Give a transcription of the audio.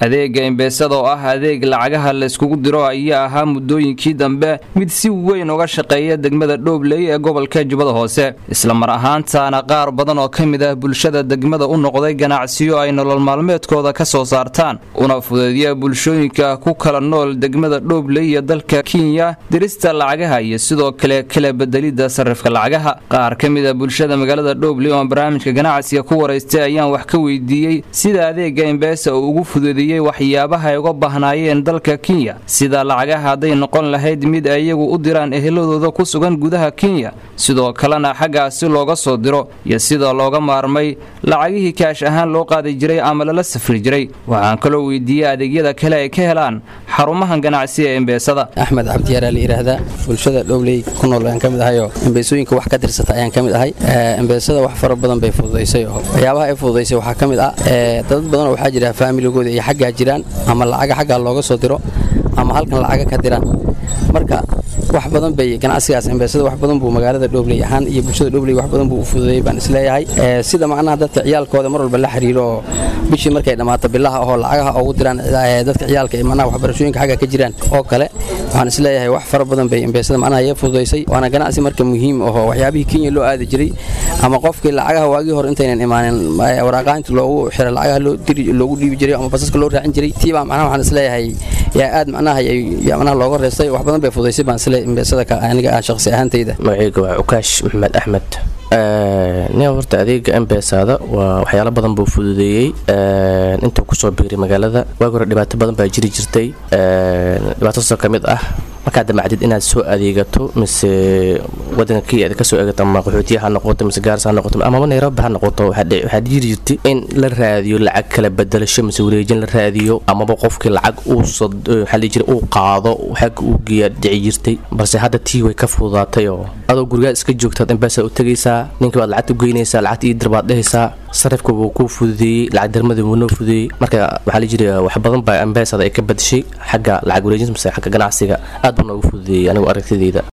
adeega M-Pesada oo ah adeeg lacagaha la iskugu diro ayaa ahaa muddooyinkii dambe mid si weyn uga shaqeeya degmada Dhobley ee gobolka Jubbada Hoose isla mar ahaantaana qaar badan oo kamid ah bulshada degmada u noqday ganacsiyo ay nolol maalmeedkooda ka soo saartaan una fududeeya bulshooyinka ku kala nool degmada Dhobley iyo dalka Kenya dirista lacagaha iyo sidoo kale bedelida sarifka lacagaha qaar kamid ah bulshada magaalada Dhobley oo barnaamijka ganacsiga ku wareystay ayaan wax ka weydiiyay sida adeega M-Pesada uu ugu fududeeyay waxyaabaha ay uga baahnaayeen dalka Kenya sida lacagaha haday noqon lahayd mid ay iyagu u diraan eheladooda ku sugan gudaha Kenya sidoo kalena xagaasi looga soo diro iyo sida looga maarmay lacagihii kaash ahaan loo qaaday jiray ama la safri jiray waxaan kala weydiiyay adeegyada kale ay ka helaan xarumaha ganacsiga ee M-Pesada Axmed Cabdiyaar Ali Iraahda bulshada Dhobley ku nool aan kamid ahay M-Pesooyinka wax ka tirsata ayaan kamid ahay M-Pesada wax fara badan bay fududeysay waxyaabaha ay fududeysay waxa kamid ah dad badan waxa jira familygooda iyo xagga jiraan ama lacag xagga looga soo diro ama halkan lacag ka diraan marka wax badan bay ganacsigaas M-Pesada wax badan buu magaalada Dhobley ahaan iyo bulshada Dhobley wax badan buu u fududeeyay baan isleeyahay sida macnaha dadka ciyaalkooda mar walba la xiriiro bishii markay dhamaato bilaha oo lacagaha ugu diraan dadka ciyaalka ee macnaha waxbarashooyinka xagga ka jiraan oo kale waxaan isleeyahay wax fara badan bay M-Pesada macnaha ay fududeysay waana ganacsi marka muhiim ah oo waxyaabihii Kenya loo aadi jiray ama qofkii lacagaha waagii hore intaynan imaanin waraaqaynta loogu xiro lacagaha loogu dhiibi jiray ama basaska loo raacin jiray tiiba macnaha waxaan isleeyahay yaa aad macnaha looga reestay wax badan bay fududeysay baan isleeyahay M-Pesada ka aniga shakhsi ahaantayda magacayga waa Ukaash Maxamed Axmed horta adeega M-Pesada waa waxyaalo badan buu fududeeyay inta ku soo biiray magaalada waagi hore dhibaato badan baa jiri jirtay dhibaatadaas ka mid ah markaad damacdid inaad soo adeegato mise wadanka aad ka soo eegato ama qaxootiyaha noqoto mise Gaarisa noqoto ama Nairobi ha noqoto waxa jiri jirtay in la raadiyo lacag kala bedelasho mise wareejin la raadiyo ama qofkii lacag uu qaado waxa uu geeyo dhici jirtay balse hadda tii way ka fududaatay oo adoo guriga iska joogtad M-Pesada u tagaysaa ninka baad lacag u geynaysaa lacag ii dirbaad dhehaysaa sarifka wuu ku fududeeyay lacag darmada wuu noo fududeeyay marka waxa la jira wax badan baa M-Pesada ay ka badashay xagga lacag wareejinta mise xagga ganacsiga aad buu noogu fududeeyay anigu aragtidayda